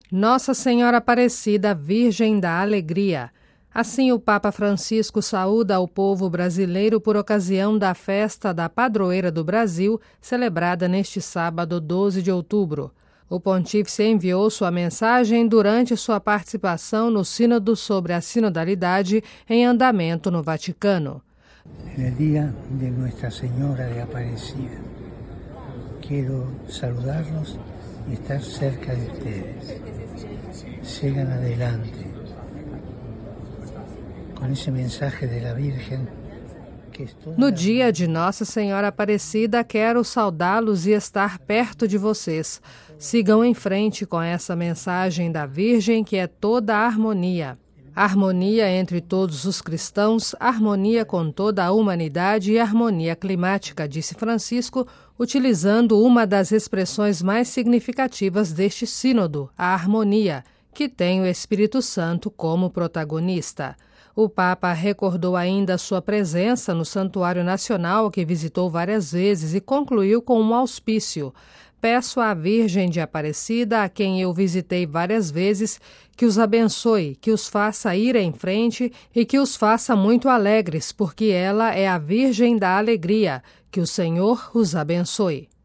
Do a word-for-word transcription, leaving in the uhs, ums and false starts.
Nossa Senhora Aparecida, Virgem da Alegria. Assim, o Papa Francisco saúda o povo brasileiro por ocasião da festa da Padroeira do Brasil, celebrada neste sábado, doze de outubro. O pontífice enviou sua mensagem durante sua participação no Sínodo sobre a Sinodalidade em andamento no Vaticano. No dia de Nossa Senhora de Aparecida, quero saludá-los e estar cerca de vocês. Sigan adelante com esse mensagem da Virgem. No dia de Nossa Senhora Aparecida, quero saudá-los e estar perto de vocês. Sigam em frente com essa mensagem da Virgem, que é toda a harmonia. Harmonia entre todos os cristãos, harmonia com toda a humanidade e harmonia climática, disse Francisco, utilizando uma das expressões mais significativas deste sínodo, a harmonia, que tem o Espírito Santo como protagonista. O Papa recordou ainda sua presença no Santuário Nacional, que visitou várias vezes, e concluiu com um auspício. Peço à Virgem de Aparecida, a quem eu visitei várias vezes, que os abençoe, que os faça ir em frente e que os faça muito alegres, porque ela é a Virgem da Alegria. Que o Senhor os abençoe.